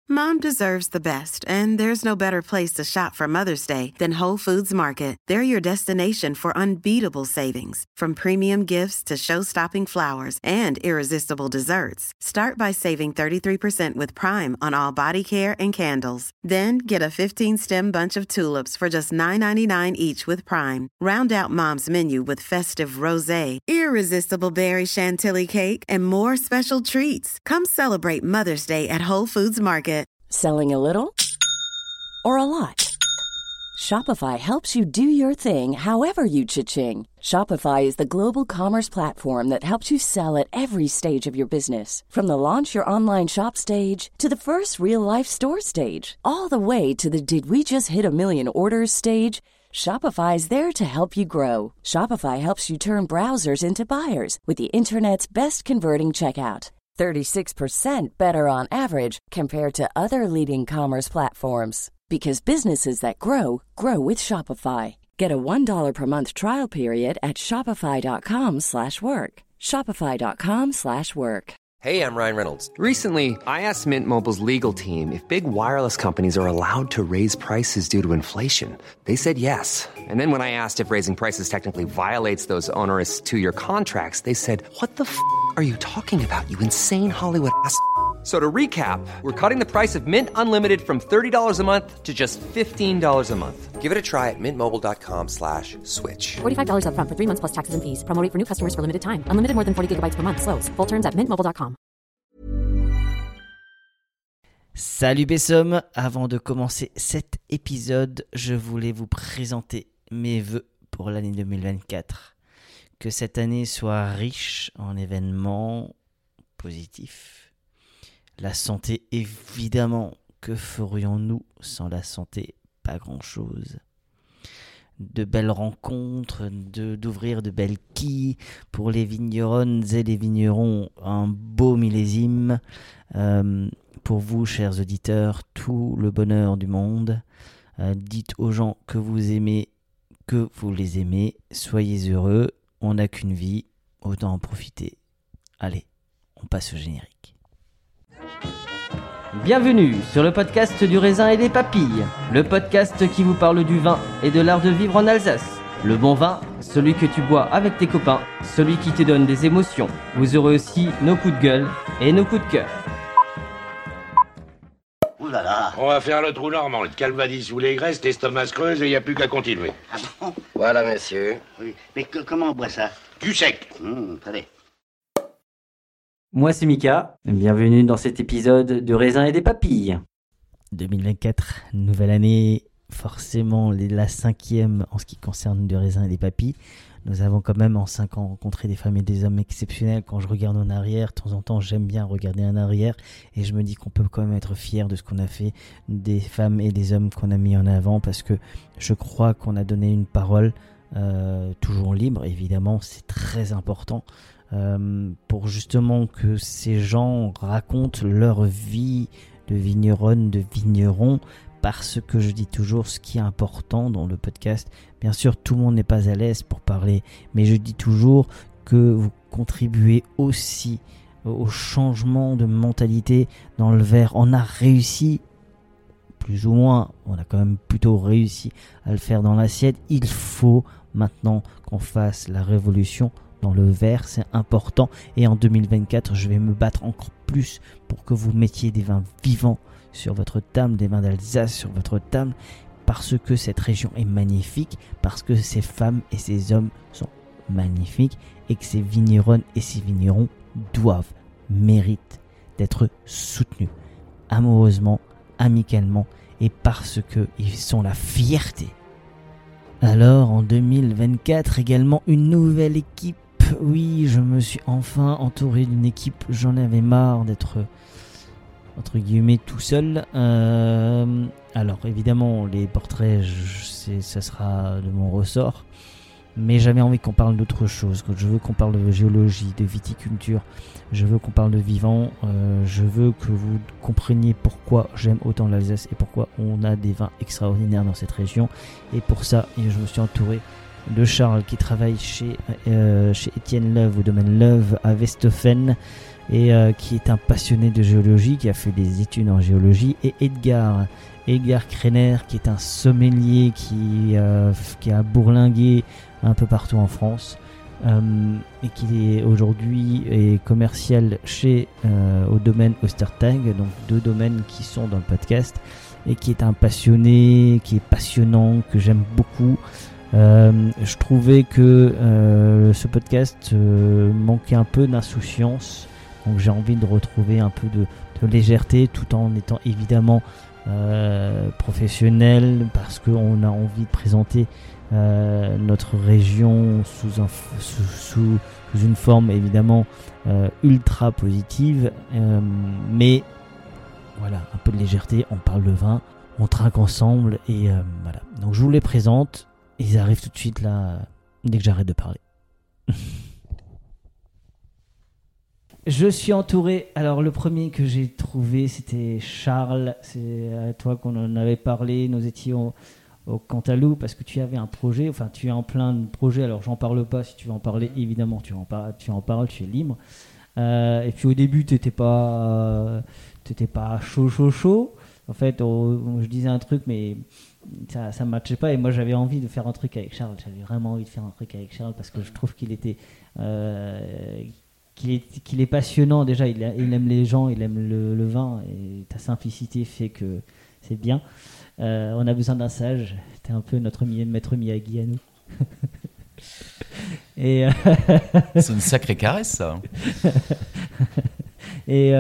Mom deserves the best, and there's no better place to shop for Mother's Day than Whole Foods Market. They're your destination for unbeatable savings, from premium gifts to show-stopping flowers and irresistible desserts. Start by saving 33% with Prime on all body care and candles. Then get a 15-stem bunch of tulips for just $9.99 each with Prime. Round out Mom's menu with festive rosé, irresistible berry chantilly cake, and more special treats. Come celebrate Mother's Day at Whole Foods Market. Selling a little or a lot? Shopify helps you do your thing however you cha-ching. Shopify is the global commerce platform that helps you sell at every stage of your business. From the launch your online shop stage to the first real-life store stage, all the way to the did we just hit a million orders stage. Shopify is there to help you grow. Shopify helps you turn browsers into buyers with the internet's best converting checkout. 36% better on average compared to other leading commerce platforms. Because businesses that grow, grow with Shopify. Get a $1 per month trial period at shopify.com/work. Shopify.com/work. Hey, I'm Ryan Reynolds. Recently, I asked Mint Mobile's legal team if big wireless companies are allowed to raise prices due to inflation. They said yes. And then when I asked if raising prices technically violates those onerous two-year contracts, they said, "What the f*** are you talking about, you insane Hollywood ass?" So to recap, we're cutting the price of Mint Unlimited from $30 a month to just $15 a month. Give it a try at mintmobile.com/switch. $45 up front for 3 months plus taxes and fees. Promo rate for new customers for limited time. Unlimited more than 40 gigabytes per month. Slows full terms at mintmobile.com. Salut Bessom, avant de commencer cet épisode, je voulais vous présenter mes vœux pour l'année 2024. Que cette année soit riche en événements positifs. La santé, évidemment, que ferions-nous sans la santé? Pas grand-chose. De belles rencontres, d'ouvrir de belles quilles pour les vigneronnes et les vignerons, un beau millésime. Pour vous, chers auditeurs, tout le bonheur du monde. Dites aux gens que vous aimez, que vous les aimez. Soyez heureux, on n'a qu'une vie, autant en profiter. Allez, on passe au générique. Bienvenue sur le podcast du raisin et des papilles, le podcast qui vous parle du vin et de l'art de vivre en Alsace. Le bon vin, celui que tu bois avec tes copains, celui qui te donne des émotions. Vous aurez aussi nos coups de gueule et nos coups de cœur. Ouh là là. On va faire le trou normand, le calvadis sous les graisses, l'estomac se creuse et il n'y a plus qu'à continuer. Ah bon? Voilà, monsieur. Oui. Mais comment on boit ça? Du sec. Allez. Moi c'est Mika, bienvenue dans cet épisode de Raisin et des Papilles. 2024, nouvelle année, forcément la 5e en ce qui concerne de Raisin et des Papilles. Nous avons quand même en 5 ans rencontré des femmes et des hommes exceptionnels. Quand je regarde en arrière, de temps en temps j'aime bien regarder en arrière et je me dis qu'on peut quand même être fier de ce qu'on a fait, des femmes et des hommes qu'on a mis en avant, parce que je crois qu'on a donné une parole toujours libre, évidemment c'est très important. Pour justement que ces gens racontent leur vie de vigneronne, de vigneron, parce que je dis toujours ce qui est important dans le podcast. Bien sûr, tout le monde n'est pas à l'aise pour parler, mais je dis toujours que vous contribuez aussi au changement de mentalité dans le verre. On a réussi, plus ou moins, on a quand même plutôt réussi à le faire dans l'assiette. Il faut maintenant qu'on fasse la révolution dans le verre, c'est important. Et en 2024, je vais me battre encore plus pour que vous mettiez des vins vivants sur votre table, des vins d'Alsace sur votre table, parce que cette région est magnifique, parce que ces femmes et ces hommes sont magnifiques, et que ces vigneronnes et ces vignerons méritent d'être soutenus amoureusement, amicalement, et parce qu'ils sont la fierté. Alors en 2024 également, une nouvelle équipe. Oui, je me suis enfin entouré d'une équipe. J'en avais marre d'être entre guillemets tout seul. Alors évidemment les portraits, ça sera de mon ressort, mais j'avais envie qu'on parle d'autre chose. Je veux qu'on parle de géologie, de viticulture, je veux qu'on parle de vivant, je veux que vous compreniez pourquoi j'aime autant l'Alsace et pourquoi on a des vins extraordinaires dans cette région. Et pour ça, je me suis entouré de Charles qui travaille chez Étienne Leuve au domaine Leuve à Westhoffen, et qui est un passionné de géologie, qui a fait des études en géologie, et Edgar Krener, qui est un sommelier qui a bourlingué un peu partout en France, et qui est aujourd'hui commercial au domaine Ostertag, donc 2 domaines qui sont dans le podcast, et qui est un passionné, qui est passionnant, que j'aime beaucoup. Je trouvais que ce podcast manquait un peu d'insouciance, donc j'ai envie de retrouver un peu de légèreté, tout en étant évidemment professionnel, parce qu'on a envie de présenter notre région sous une forme évidemment ultra positive, mais voilà, un peu de légèreté, on parle de vin, on trinque ensemble, et voilà. Donc je vous les présente, ils arrivent tout de suite là, dès que j'arrête de parler. Je suis entouré. Alors le premier que j'ai trouvé, c'était Charles. C'est à toi qu'on en avait parlé. Nous étions au Cantalou parce que tu avais un projet. Enfin, tu es en plein de projets. Alors j'en parle pas. Si tu veux en parler, évidemment, tu en parles. Tu es libre. Et puis au début, t'étais pas chaud. En fait, je disais un truc, mais ça matchait pas. Et moi, j'avais envie de faire un truc avec Charles. J'avais vraiment envie de faire un truc avec Charles parce que je trouve qu'il est passionnant. Déjà, il aime les gens, il aime le vin, et ta simplicité fait que c'est bien. On a besoin d'un sage. T'es un peu notre maître Miyagi à nous. Et c'est une sacrée caresse, ça. et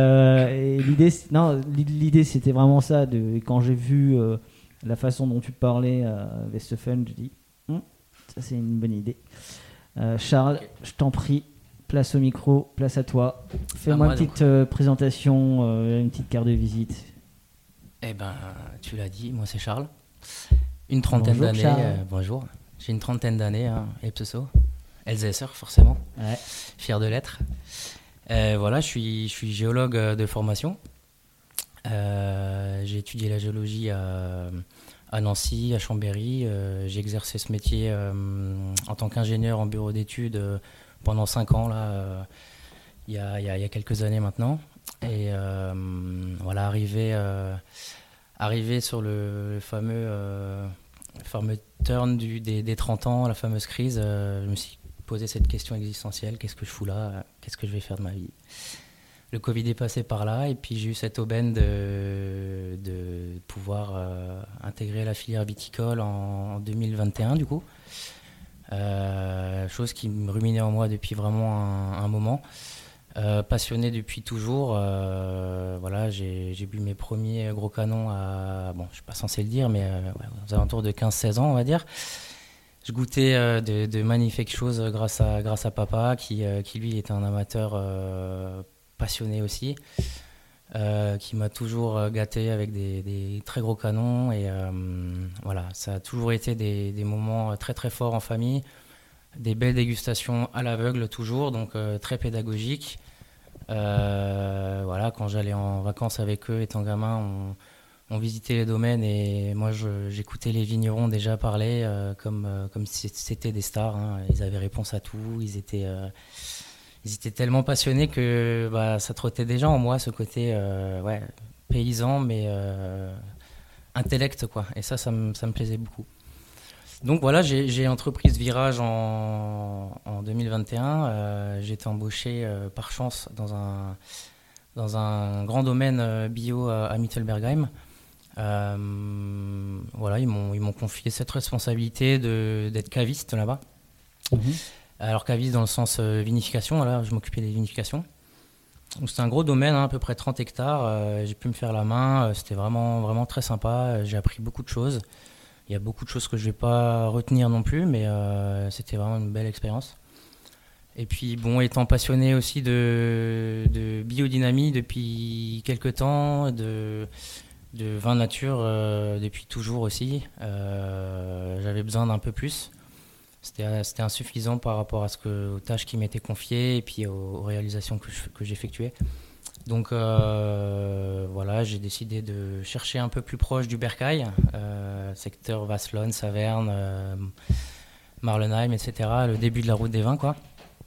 l'idée c'était vraiment ça. Quand j'ai vu la façon dont tu parlais Westhoffen, je dis ça c'est une bonne idée. Charles, je t'en prie, place au micro, place à toi. Fais-moi une petite présentation, une petite carte de visite. Eh ben, tu l'as dit, moi c'est Charles. Une trentaine d'années. Bonjour. J'ai une trentaine d'années, Epsoso. Elsässer, forcément. Ouais. Fier de l'être. Voilà, je suis géologue de formation. J'ai étudié la géologie à Nancy, à Chambéry. J'ai exercé ce métier en tant qu'ingénieur en bureau d'études pendant 5 ans, là, il y a quelques années maintenant. Et voilà, arrivé sur le fameux turn des 30 ans, la fameuse crise, je me suis posé cette question existentielle: qu'est-ce que je fous là? Qu'est-ce que je vais faire de ma vie? Le Covid est passé par là, et puis j'ai eu cette aubaine de pouvoir intégrer la filière viticole en 2021 du coup. Chose qui me ruminait en moi depuis vraiment un moment. Passionné depuis toujours. Voilà, j'ai bu mes premiers gros canons je suis pas censé le dire, mais aux alentours de 15-16 ans, on va dire. Je goûtais de magnifiques choses grâce à papa, qui lui était un amateur passionné aussi, qui m'a toujours gâté avec des très gros canons. Et voilà, ça a toujours été des moments très très forts en famille, des belles dégustations à l'aveugle toujours, donc très pédagogiques. Voilà, quand j'allais en vacances avec eux étant gamin, on visitait les domaines, et moi j'écoutais les vignerons déjà parler comme si c'était des stars, hein. Ils avaient réponse à tout, ils étaient tellement passionnés que ça trottait déjà en moi, ce côté paysan mais intellect, quoi. Et ça me plaisait beaucoup. Donc voilà, j'ai entrepris ce virage en 2021. J'ai été embauché par chance dans un grand domaine bio à Mittelbergheim. Voilà, ils m'ont confié cette responsabilité d'être caviste là-bas. Alors caviste dans le sens vinification, là, je m'occupais des vinifications. Donc c'était un gros domaine, à peu près 30 hectares. J'ai pu me faire la main, c'était vraiment, vraiment très sympa. J'ai appris beaucoup de choses. Il y a beaucoup de choses que je ne vais pas retenir non plus, mais c'était vraiment une belle expérience. Et puis, bon, étant passionné aussi de biodynamie depuis quelques temps, de vin nature depuis toujours aussi, j'avais besoin d'un peu plus. C'était insuffisant par rapport aux tâches qui m'étaient confiées et puis aux réalisations que j'effectuais. Donc voilà, j'ai décidé de chercher un peu plus proche du Bercail, secteur Vasselonne, Saverne, Marlenheim, etc. Le début de la route des vins, quoi.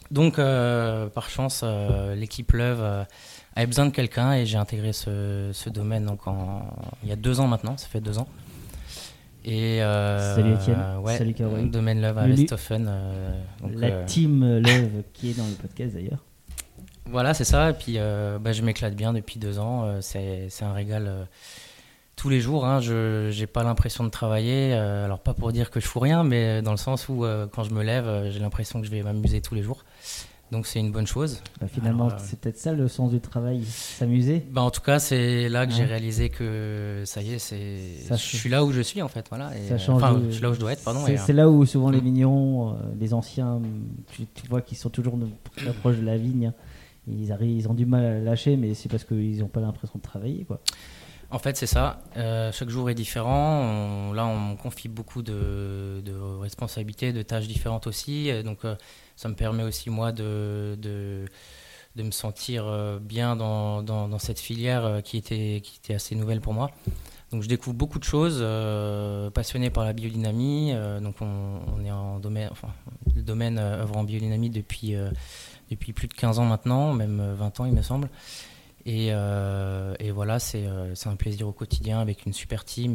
Donc, par chance, l'équipe Leuve avait besoin de quelqu'un et j'ai intégré ce domaine donc il y a 2 ans maintenant, ça fait 2 ans. Et, salut Étienne, salut Caroline. Domaine Leuve à Westhoffen. La team Leuve qui est dans le podcast d'ailleurs. Voilà, c'est ça. Et puis, je m'éclate bien depuis 2 ans. C'est un régal tous les jours. Hein. Je n'ai pas l'impression de travailler. Alors, pas pour dire que je fous rien, mais dans le sens où, quand je me lève, j'ai l'impression que je vais m'amuser tous les jours. Donc, c'est une bonne chose. Finalement, c'est peut-être ça le sens du travail, s'amuser. En tout cas, c'est là que j'ai réalisé que ça y est, je suis là où je suis en fait. Voilà. Et, ça change je suis là où je dois être, pardon. C'est là où souvent les vignerons, les anciens, tu vois qu'ils sont toujours très proches de la vigne. Ils ont du mal à lâcher, mais c'est parce qu'ils n'ont pas l'impression de travailler, quoi. En fait, c'est ça. Chaque jour est différent. Là, on me confie beaucoup de responsabilités, de tâches différentes aussi. Donc, ça me permet aussi, moi, de me sentir bien dans cette filière qui était assez nouvelle pour moi. Donc, je découvre beaucoup de choses, passionné par la biodynamie. Donc, on est en domaine, le domaine œuvre en biodynamie depuis plus de 15 ans maintenant, même 20 ans, il me semble. Et voilà, c'est un plaisir au quotidien avec une super team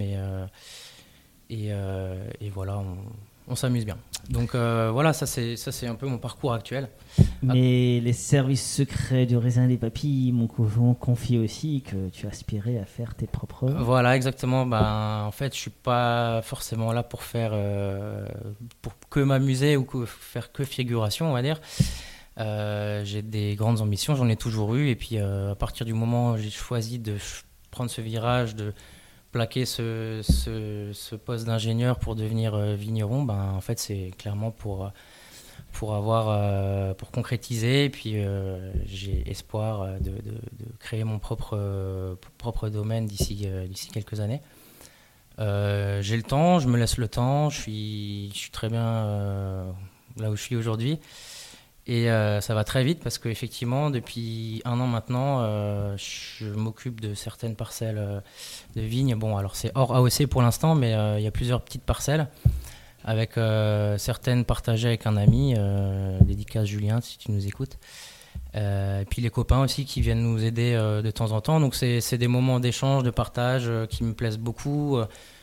et voilà, on s'amuse bien. Donc voilà, ça c'est un peu mon parcours actuel. Mais les services secrets du Raisin et des Papilles m'ont confié aussi que tu aspirais à faire tes propres œuvres. Voilà, exactement. En fait, je suis pas forcément là pour faire pour que m'amuser ou faire que figuration, on va dire. J'ai des grandes ambitions, j'en ai toujours eu, et puis à partir du moment où j'ai choisi de prendre ce virage, de plaquer ce poste d'ingénieur pour devenir vigneron, en fait c'est clairement pour concrétiser, et puis j'ai espoir de créer mon propre domaine d'ici quelques années. J'ai le temps, je me laisse le temps, je suis très bien là où je suis aujourd'hui. Et ça va très vite parce qu'effectivement, depuis 1 an maintenant, je m'occupe de certaines parcelles de vignes. Bon, alors c'est hors AOC pour l'instant, mais il y a plusieurs petites parcelles avec certaines partagées avec un ami, dédicace Julien si tu nous écoutes. Et puis les copains aussi qui viennent nous aider de temps en temps. Donc c'est des moments d'échange, de partage qui me plaisent beaucoup.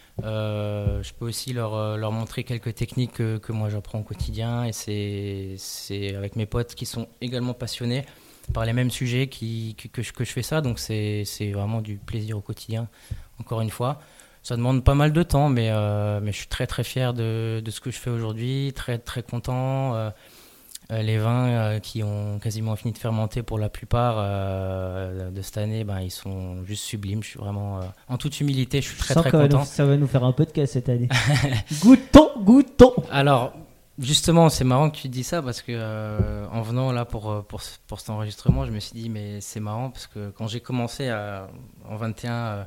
Je peux aussi leur montrer quelques techniques que moi j'apprends au quotidien, et c'est avec mes potes qui sont également passionnés par les mêmes sujets que je fais ça, donc c'est vraiment du plaisir au quotidien. Encore une fois, ça demande pas mal de temps, mais je suis très très fier de ce que je fais aujourd'hui, très très content. Les vins qui ont quasiment fini de fermenter pour la plupart de cette année, ils sont juste sublimes. Je suis vraiment, en toute humilité, je suis très très content. Ça va nous faire un podcast cette année. Goûtons. Alors, justement, c'est marrant que tu dis ça parce que en venant là pour cet enregistrement, je me suis dit mais c'est marrant parce que quand j'ai commencé en 21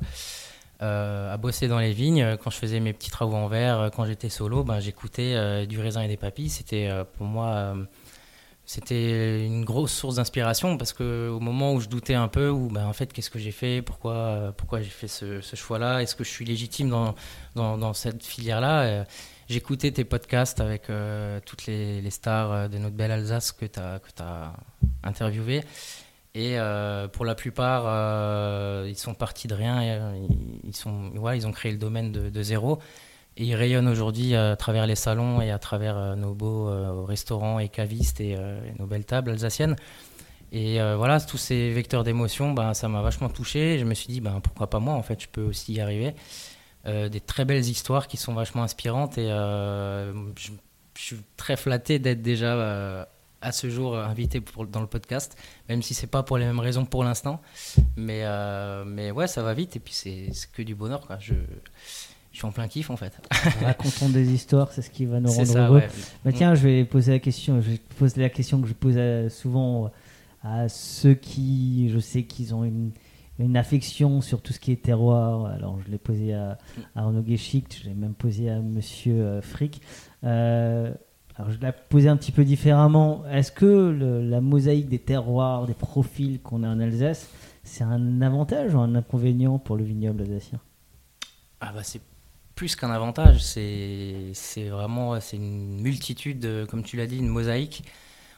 à bosser dans les vignes, quand je faisais mes petits travaux en verre, quand j'étais solo, j'écoutais du Raisin et des Papilles. C'était pour moi c'était une grosse source d'inspiration parce qu'au moment où je doutais un peu, en fait, qu'est-ce que j'ai fait, pourquoi j'ai fait ce choix-là, est-ce que je suis légitime dans cette filière-là, j'écoutais tes podcasts avec toutes les stars de notre belle Alsace que tu as interviewées. Et pour la plupart, ils sont partis de rien, ils ont créé le domaine de zéro. Et ils rayonnent aujourd'hui à travers les salons et à travers nos beaux restaurants et cavistes et nos belles tables alsaciennes. Et voilà, tous ces vecteurs d'émotion, ça m'a vachement touché. Et je me suis dit, pourquoi pas moi, en fait, je peux aussi y arriver. Des très belles histoires qui sont vachement inspirantes. Et je suis très flatté d'être déjà à ce jour invité dans le podcast, même si c'est pas pour les mêmes raisons pour l'instant. Mais ouais, ça va vite et puis c'est que du bonheur, quoi. Je suis en plein kiff en fait. Racontons des histoires, c'est ce qui va nous rendre heureux. Ouais. Tiens, je vais poser la question. Je vais poser la question que je pose souvent à ceux qui, je sais qu'ils ont une affection sur tout ce qui est terroir. Alors, je l'ai posé à Arnaud Guéchic, je l'ai même posé à Monsieur Frick. Alors, je l'ai posé un petit peu différemment. Est-ce que la mosaïque des terroirs, des profils qu'on a en Alsace, c'est un avantage ou un inconvénient pour le vignoble alsacien ? C'est plus qu'un avantage, c'est vraiment une multitude, comme tu l'as dit, une mosaïque.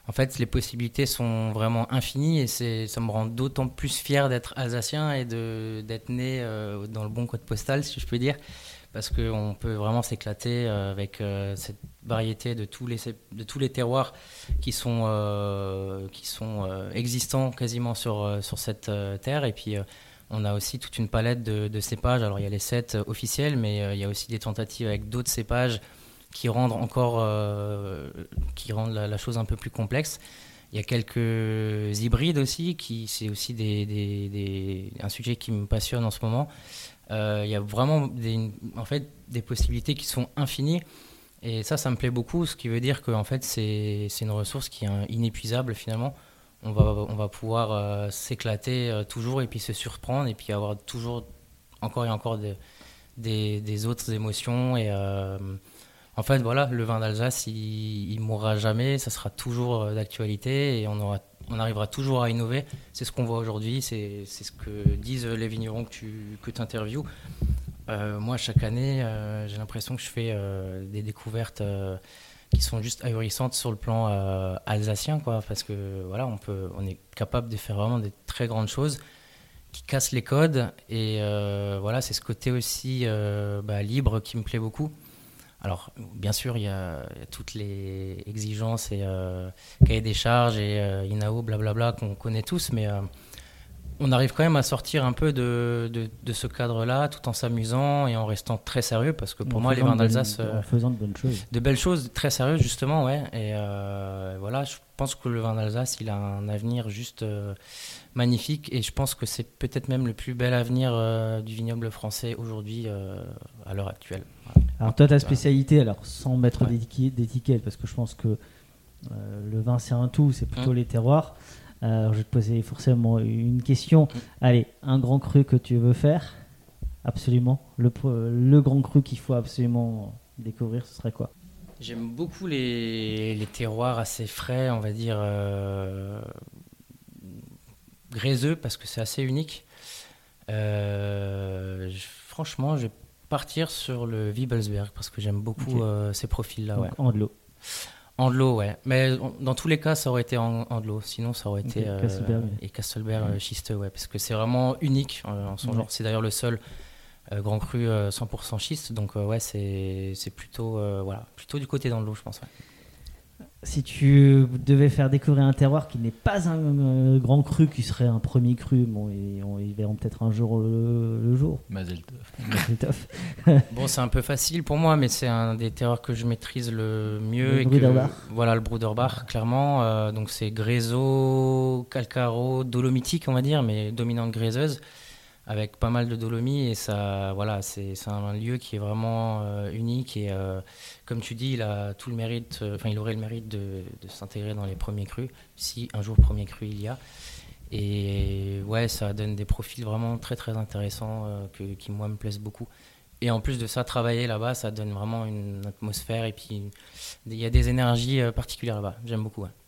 En fait, les possibilités sont vraiment infinies et ça me rend d'autant plus fier d'être alsacien et d'être né dans le bon code postal, si je peux dire, parce qu'on peut vraiment s'éclater avec cette variété de tous les terroirs qui sont existants quasiment sur cette terre. Et puis, on a aussi toute une palette de cépages. Alors, il y a les 7 officiels, mais il y a aussi des tentatives avec d'autres cépages qui rendent la chose un peu plus complexe. Il y a quelques hybrides aussi, c'est aussi un sujet qui me passionne en ce moment. Il y a vraiment des possibilités qui sont infinies. Et ça me plaît beaucoup, ce qui veut dire que en fait, c'est une ressource qui est inépuisable finalement. On va pouvoir s'éclater toujours et puis se surprendre et puis avoir toujours encore et encore des autres émotions. Et en fait, voilà, le vin d'Alsace, il mourra jamais, ça sera toujours d'actualité et on arrivera toujours à innover. C'est ce qu'on voit aujourd'hui, c'est ce que disent les vignerons que tu interviews. Moi, chaque année, j'ai l'impression que je fais des découvertes qui sont juste ahurissantes sur le plan alsacien, quoi, parce que voilà, on est capable de faire vraiment des très grandes choses qui cassent les codes. Et voilà, c'est ce côté aussi libre qui me plaît beaucoup. Alors, bien sûr, il y a toutes les exigences et cahier des charges et INAO, blablabla, qu'on connaît tous, mais on arrive quand même à sortir un peu de ce cadre-là, tout en s'amusant et en restant très sérieux, parce que pour moi, les vins d'Alsace... en faisant de bonnes choses. De belles choses, très sérieuses, justement, ouais. Et voilà, je pense que le vin d'Alsace, il a un avenir juste magnifique, et je pense que c'est peut-être même le plus bel avenir du vignoble français aujourd'hui, à l'heure actuelle. Voilà. Alors toi, ta spécialité, alors sans mettre d'étiquette, parce que je pense que le vin c'est un tout, c'est plutôt les terroirs. Alors je vais te poser forcément une question. Allez, un grand cru que tu veux faire, absolument. Le grand cru qu'il faut absolument découvrir, ce serait quoi? J'aime beaucoup les terroirs assez frais, on va dire graiseux, parce que c'est assez unique. Franchement, je vais partir sur le Wiebelsberg parce que j'aime beaucoup ces profils-là. Donc, Andlo. Andlo, ouais. Mais dans tous les cas, ça aurait été Andlo. Sinon, ça aurait été Kastelberg schisteux, ouais, parce que c'est vraiment unique en son genre. C'est d'ailleurs le seul grand cru 100% schiste. Donc ouais, c'est plutôt du côté d'Andlo, je pense. Ouais. Si tu devais faire découvrir un terroir qui n'est pas un grand cru, qui serait un premier cru, bon, ils verront peut-être un jour le jour. Mazel tov. Bon, c'est un peu facile pour moi, mais c'est un des terroirs que je maîtrise le mieux. Le Bruderbach. Voilà, le Bruderbach, clairement. Donc c'est gréso, calcaro, dolomitique, on va dire, mais dominante gréseuse, avec pas mal de dolomie. Et ça, voilà, c'est un lieu qui est vraiment unique. Et comme tu dis, il a tout le mérite, il aurait le mérite de s'intégrer dans les premiers crus, si un jour premier cru il y a. Et ouais, ça donne des profils vraiment très très intéressants qui moi me plaisent beaucoup. Et en plus de ça, travailler là-bas, ça donne vraiment une atmosphère, et puis il y a des énergies particulières là-bas. J'aime beaucoup. Ouais.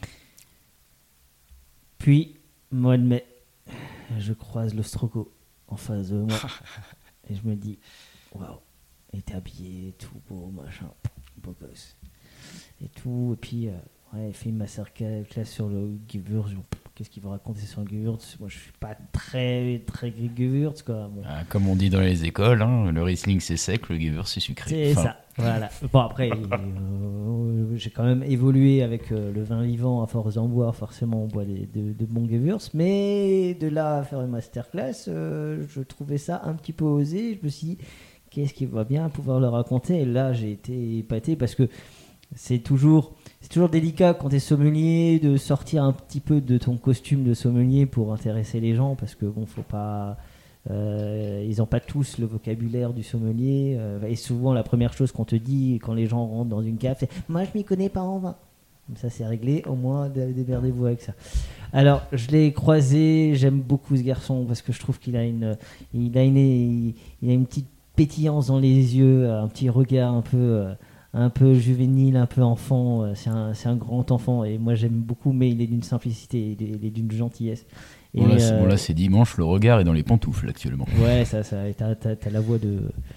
Puis, mois de mai, je croise le Stroco en face de moi et je me dis, waouh, il était habillé, tout beau, machin, beau gosse et tout. Et puis, il fait une masterclass sur le Gewürz. Qu'est-ce qu'il va raconter sur le Gewürz? Moi, je suis pas très très Gewürz, quoi. Bon. Comme on dit dans les écoles, le Riesling c'est sec, le Gewürz c'est sucré. C'est ça, voilà. Bon, après, j'ai quand même évolué avec le vin vivant. À force d'en boire, forcément, on boit de bons Gewürz. Mais de là à faire une masterclass, je trouvais ça un petit peu osé. Je me suis dit, qu'est-ce qu'il va bien pouvoir le raconter? Et là, j'ai été épaté parce que c'est toujours délicat quand t'es sommelier de sortir un petit peu de ton costume de sommelier pour intéresser les gens, parce que bon, faut pas, ils n'ont pas tous le vocabulaire du sommelier, et souvent la première chose qu'on te dit quand les gens rentrent dans une cave, c'est moi je m'y connais pas en vin. Comme ça c'est réglé, au moins démerdez-vous avec ça. Alors je l'ai croisé, j'aime beaucoup ce garçon parce que je trouve qu'il a une petite pétillance dans les yeux, un petit regard un peu juvénile, un peu enfant. C'est un grand enfant, et moi j'aime beaucoup, mais il est d'une simplicité, il est d'une gentillesse. Et là c'est dimanche, le regard est dans les pantoufles actuellement. Ouais, t'as la voix de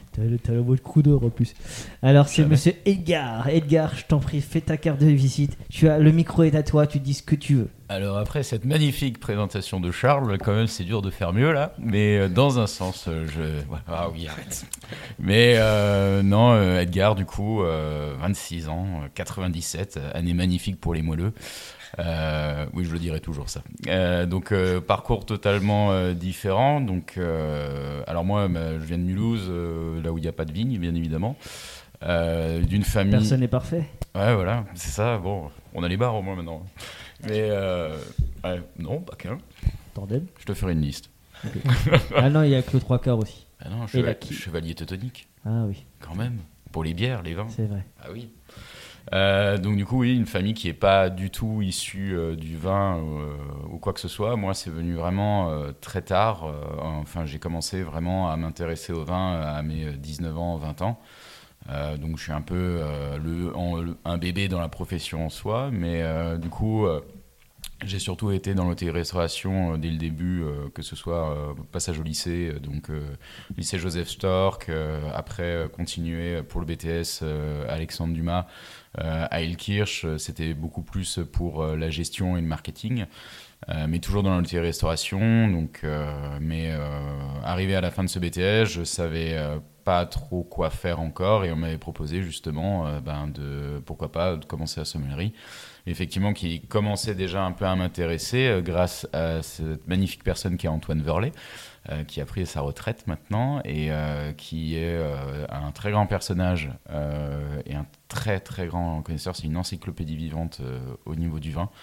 T'as le mot de coup d'or en plus. Alors c'est monsieur Edgar. Edgar, je t'en prie, fais ta carte de visite. Le micro est à toi, tu dis ce que tu veux. Alors après cette magnifique présentation de Charles, quand même c'est dur de faire mieux là, mais dans un sens, ah oui arrête. Mais non, Edgar du coup, 26 ans, 97, année magnifique pour les moelleux. Oui, je le dirai toujours ça. Donc parcours totalement différent. Donc alors moi, je viens de Mulhouse, là où il n'y a pas de vigne, bien évidemment. D'une famille. Personne n'est parfait. Ouais, voilà, c'est ça. Bon, on a les bars au moins maintenant. Mais ouais, non, pas qu'un. Tandem. Je te ferai une liste. Okay. Ah non, il y a que le 3/4 aussi. Ah non, chevalier teutonique. Ah oui. Quand même. Pour les bières, les vins. C'est vrai. Ah oui. Donc du coup, oui, une famille qui n'est pas du tout issue du vin ou quoi que ce soit. Moi, c'est venu vraiment très tard. Enfin, j'ai commencé vraiment à m'intéresser au vin à mes 19 ans, 20 ans. Donc je suis un peu un bébé dans la profession en soi. Mais du coup, j'ai surtout été dans l'hôtellerie-restauration dès le début, que ce soit passage au lycée, donc lycée Joseph Stork, après continuer pour le BTS Alexandre Dumas à Elkirch, c'était beaucoup plus pour la gestion et le marketing, mais toujours dans l'hôtellerie-restauration. Donc, mais arrivé à la fin de ce BTS, je savais pas trop quoi faire encore, et on m'avait proposé justement pourquoi pas de commencer la sommellerie. Effectivement, qui commençait déjà un peu à m'intéresser grâce à cette magnifique personne qui est Antoine Verlet, qui a pris sa retraite maintenant, et qui est un très grand personnage et un très très grand connaisseur. C'est une encyclopédie vivante au niveau du vin.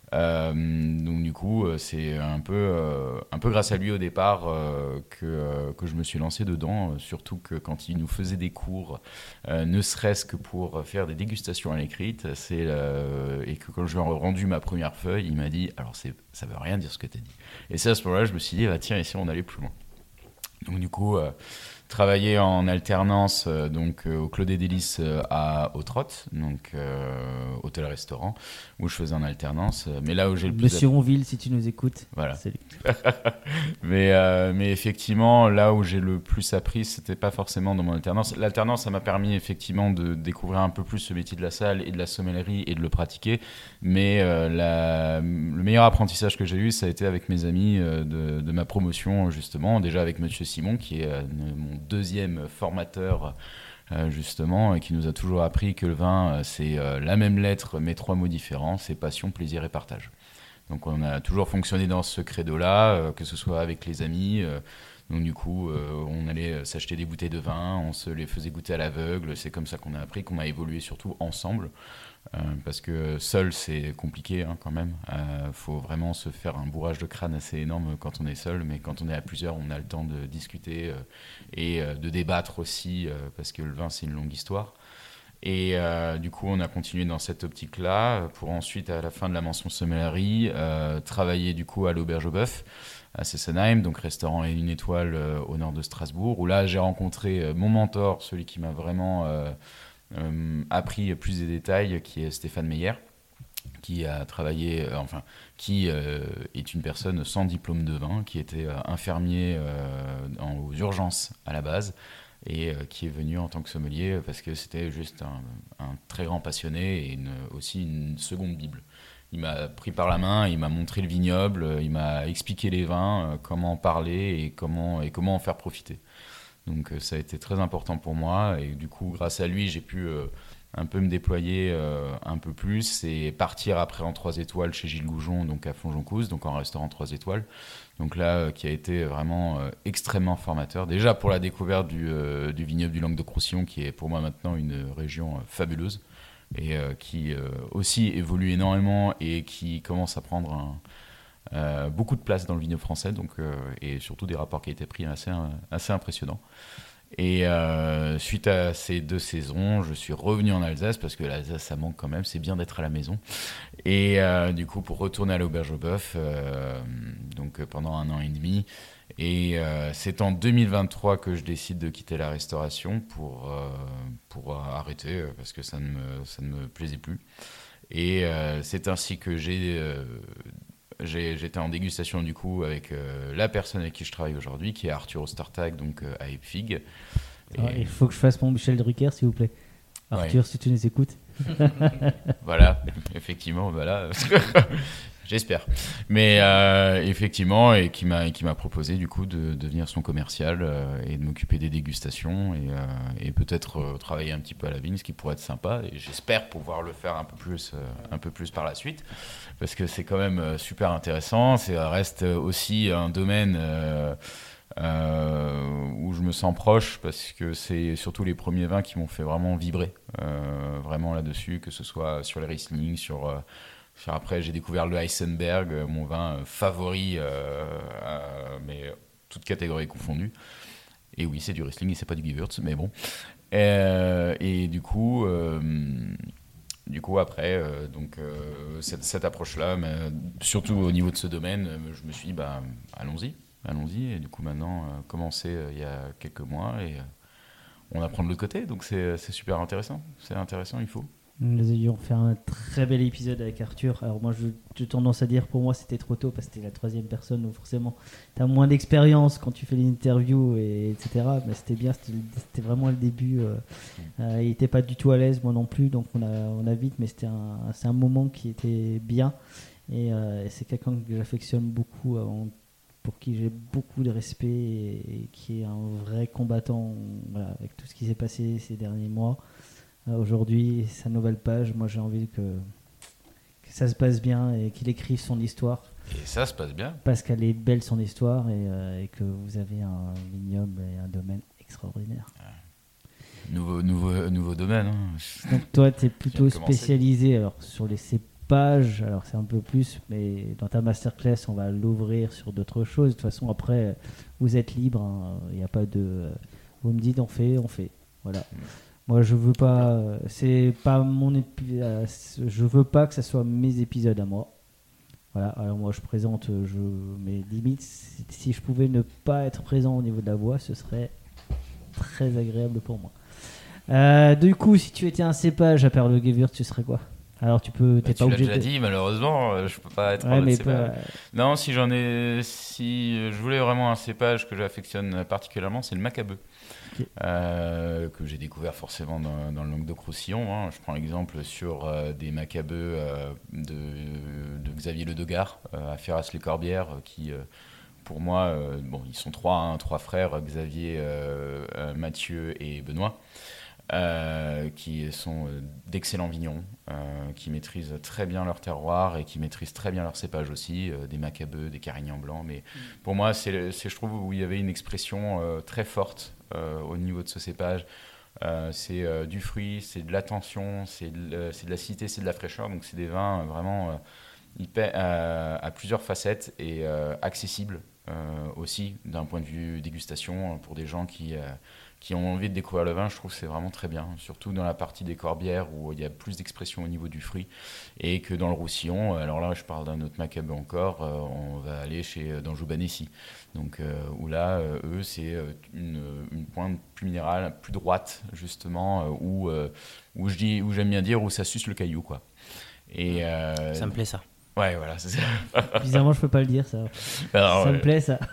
Donc du coup, c'est un peu grâce à lui au départ que je me suis lancé dedans, surtout que quand il nous faisait des cours, ne serait-ce que pour faire des dégustations à l'écrite, et que quand je lui ai rendu ma première feuille, il m'a dit « alors ça veut rien dire ce que tu as dit ». Et c'est à ce moment-là, je me suis dit tiens, ici on allait plus loin. Donc du coup, travaillé en alternance au Clos des Délices au Trot, donc hôtel-restaurant, où je faisais en alternance. Mais là où j'ai le plus Monsieur Onville, si tu nous écoutes. Voilà. Salut. mais effectivement, là où j'ai le plus appris, c'était pas forcément dans mon alternance. L'alternance, ça m'a permis effectivement de découvrir un peu plus ce métier de la salle et de la sommellerie et de le pratiquer. Mais le meilleur apprentissage que j'ai eu, ça a été avec mes amis de ma promotion, justement. Déjà avec Monsieur Simon, qui est mon deuxième formateur, justement, et qui nous a toujours appris que le vin, c'est la même lettre, mais 3 mots différents, c'est passion, plaisir et partage. Donc on a toujours fonctionné dans ce credo-là, que ce soit avec les amis. Donc du coup, on allait s'acheter des bouteilles de vin, on se les faisait goûter à l'aveugle. C'est comme ça qu'on a appris, qu'on a évolué surtout ensemble. Parce que seul, c'est compliqué quand même. Faut vraiment se faire un bourrage de crâne assez énorme quand on est seul. Mais quand on est à plusieurs, on a le temps de discuter et de débattre aussi, parce que le vin, c'est une longue histoire. Et du coup, on a continué dans cette optique-là pour ensuite, à la fin de la mention sommellerie, travailler du coup à l'Auberge au Bœuf à Sesenheim, donc restaurant et 1 étoile au nord de Strasbourg, où là, j'ai rencontré mon mentor, celui qui m'a vraiment appris plus des détails, qui est Stéphane Meyer, qui a travaillé, qui est une personne sans diplôme de vin, qui était infirmier aux urgences à la base, et qui est venu en tant que sommelier parce que c'était juste un très grand passionné et aussi une seconde Bible. Il m'a pris par la main, il m'a montré le vignoble, il m'a expliqué les vins, comment en parler et comment en faire profiter. Donc ça a été très important pour moi, et du coup grâce à lui j'ai pu un peu me déployer un peu plus et partir après en 3 étoiles chez Gilles Goujon, donc à Fonjoncouze, donc en restaurant 3 étoiles. Donc là, qui a été vraiment extrêmement formateur. Déjà pour la découverte du vignoble du Languedoc-Roussillon, qui est pour moi maintenant une région fabuleuse et qui aussi évolue énormément et qui commence à prendre beaucoup de place dans le vignoble français, donc, et surtout des rapports qualité-prix assez impressionnants. Et suite à ces 2 saisons, je suis revenu en Alsace, parce que l'Alsace, ça manque quand même, c'est bien d'être à la maison. Et du coup, pour retourner à l'Auberge au Bœuf, donc pendant 1 an et demi. Et c'est en 2023 que je décide de quitter la restauration pour arrêter, parce que ça ne me plaisait plus. Et c'est ainsi que j'étais en dégustation du coup avec la personne avec qui je travaille aujourd'hui, qui est Arthur Ostertag, donc à Epfig. Il faut que je fasse mon Michel Drucker, s'il vous plaît. Arthur, si tu nous écoutes. Voilà, effectivement, voilà. J'espère. Mais effectivement, et qui m'a proposé du coup de devenir son commercial et de m'occuper des dégustations et peut-être travailler un petit peu à la vigne, ce qui pourrait être sympa. Et j'espère pouvoir le faire un peu plus par la suite, parce que c'est quand même super intéressant. Ça reste aussi un domaine où je me sens proche, parce que c'est surtout les premiers vins qui m'ont fait vraiment vibrer, vraiment là-dessus, que ce soit sur les Riesling, après, j'ai découvert le Heisenberg, mon vin favori, mais toutes catégories confondues. Et oui, c'est du Riesling et c'est pas du Gewürz, mais bon. Et du coup après, cette approche-là, mais surtout au niveau de ce domaine, je me suis dit, allons-y. Et du coup, maintenant, commencé il y a quelques mois et on apprend de l'autre côté. Donc, c'est super intéressant. C'est intéressant, il faut. Nous avions fait un très bel épisode avec Arthur. Alors moi, j'ai tendance à dire, pour moi, c'était trop tôt parce que c'était la troisième personne, donc forcément, tu as moins d'expérience quand tu fais les interviews, etc. Mais c'était bien, c'était vraiment le début. Il n'était pas du tout à l'aise, moi non plus, donc on a vite, mais c'est un moment qui était bien. Et c'est quelqu'un que j'affectionne beaucoup, pour qui j'ai beaucoup de respect et qui est un vrai combattant, voilà, avec tout ce qui s'est passé ces derniers mois. Aujourd'hui, sa nouvelle page, moi j'ai envie que ça se passe bien et qu'il écrive son histoire. Et ça se passe bien. Parce qu'elle est belle son histoire et que vous avez un vignoble et un domaine extraordinaire. Nouveau domaine. Hein. Donc toi, tu es plutôt spécialisé sur les cépages, alors c'est un peu plus, mais dans ta masterclass, on va l'ouvrir sur d'autres choses. De toute façon, après, vous êtes libre, il n'y a pas de... Vous me dites, on fait. Voilà. Moi, je veux pas. C'est pas je veux pas que ça soit mes épisodes à moi. Voilà. Alors moi, je présente. Mes limites. Si je pouvais ne pas être présent au niveau de la voix, ce serait très agréable pour moi. Du coup, si tu étais un cépage à part le Gewürz, tu serais quoi? Alors t'es pas obligé. Tu l'as déjà dit, malheureusement, je peux pas être un cépage. Non, si je voulais vraiment un cépage que j'affectionne particulièrement, c'est le Macabeu. Okay. Que j'ai découvert forcément dans le Languedoc-Roussillon. Hein. Je prends l'exemple sur des Macabeux de Xavier Le Degard à Ferras-les-Corbières, qui pour moi, ils sont trois frères, Xavier, Mathieu et Benoît, qui sont d'excellents vignons, qui maîtrisent très bien leur terroir et qui maîtrisent très bien leur cépage aussi, des Macabeux, des Carignans blancs. Mais pour moi, c'est je trouve où il y avait une expression très forte au niveau de ce cépage. C'est du fruit, c'est de l'attention, c'est de l'acidité, c'est de la fraîcheur. Donc c'est des vins vraiment à plusieurs facettes et accessibles aussi d'un point de vue dégustation pour des gens qui ont envie de découvrir le vin. Je trouve que c'est vraiment très bien, surtout dans la partie des Corbières où il y a plus d'expression au niveau du fruit, et que dans le Roussillon, alors là je parle d'un autre Macabeu encore, on va aller chez d'Anjou-Banessi, donc où là eux c'est une pointe plus minérale, plus droite justement, où j'aime bien dire où ça suce le caillou, quoi. Et ça me plaît ça. Ouais, voilà, c'est ça. Bizarrement, je peux pas le dire, ça. Alors, ça me plaît, ça.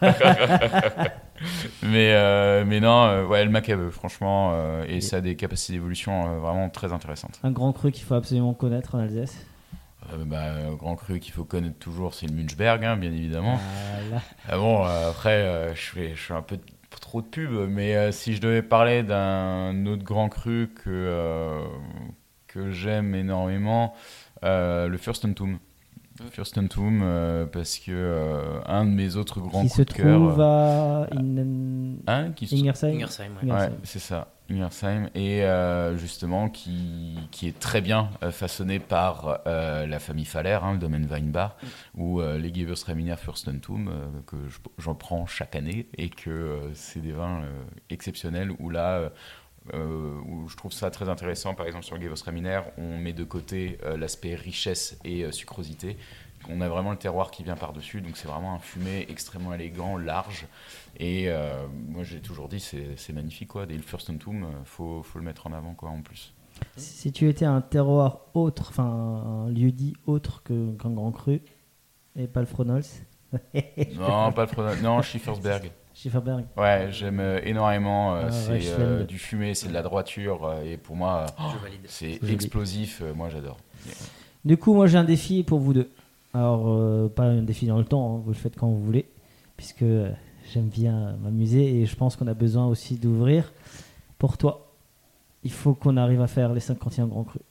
mais non, le Macabeu, franchement, et ça a des capacités d'évolution vraiment très intéressantes. Un grand cru qu'il faut absolument connaître en Alsace. Grand cru qu'il faut connaître toujours, c'est le Münchberg, hein, bien évidemment. Voilà. Après, je fais un peu trop de pub, mais si je devais parler d'un autre grand cru que j'aime énormément, le Fürstentum. Fürstentum, parce que un de mes autres grands coups de cœur... Qui se trouve à Ingersheim. Ouais, c'est ça, Ingersheim, et justement qui est très bien façonné par la famille Faller, le domaine Weinbach, où les Gewürztraminer Fürstentum, que j'en prends chaque année, et que c'est des vins exceptionnels, où là... où je trouve ça très intéressant, par exemple sur le Gewürztraminer, on met de côté l'aspect richesse et sucrosité. On a vraiment le terroir qui vient par-dessus, donc c'est vraiment un fumé extrêmement élégant, large, et moi j'ai toujours dit c'est magnifique, quoi. Et le Fürstentum, faut le mettre en avant, quoi, en plus. Si tu étais un terroir autre, enfin un lieu-dit autre qu'un grand cru, et pas le Frohnholz. Non, pas le Frohnholz, non, Schiffersberg. Schifferberg. Ouais, j'aime énormément. C'est Schwend. du fumé, c'est de la droiture. Et pour moi, c'est explosif. Moi, j'adore. Du coup, moi, j'ai un défi pour vous deux. Alors, pas un défi dans le temps, hein, vous le faites quand vous voulez, puisque j'aime bien m'amuser et je pense qu'on a besoin aussi d'ouvrir. Pour toi, il faut qu'on arrive à faire les 51 grands crus.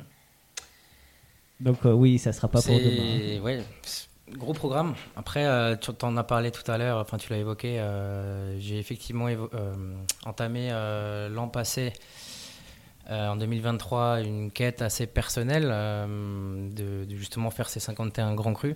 Donc oui, ça sera pas pour demain. Ouais, gros programme. Après, tu en as parlé tout à l'heure, enfin tu l'as évoqué, j'ai effectivement entamé l'an passé, en 2023, une quête assez personnelle de justement faire ces 51 grands crus.